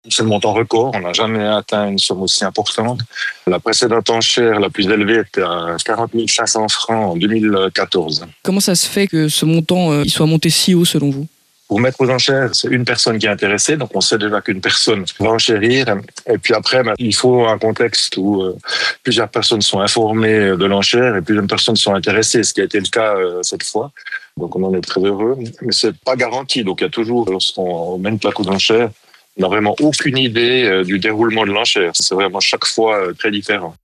C'est le montant record. On n'a jamais atteint une somme aussi importante. La précédente enchère la plus élevée était à 40 500 francs en 2014. Comment ça se fait que ce montant il soit monté si haut selon vous ? Pour mettre aux enchères, c'est une personne qui est intéressée, donc on sait déjà qu'une personne va enchérir. Et puis après, il faut un contexte où plusieurs personnes sont informées de l'enchère et plusieurs personnes sont intéressées, ce qui a été le cas cette fois. Donc on en est très heureux, mais c'est pas garanti. Donc il y a toujours, lorsqu'on met une plaque aux enchères, on n'a vraiment aucune idée du déroulement de l'enchère. C'est vraiment chaque fois très différent.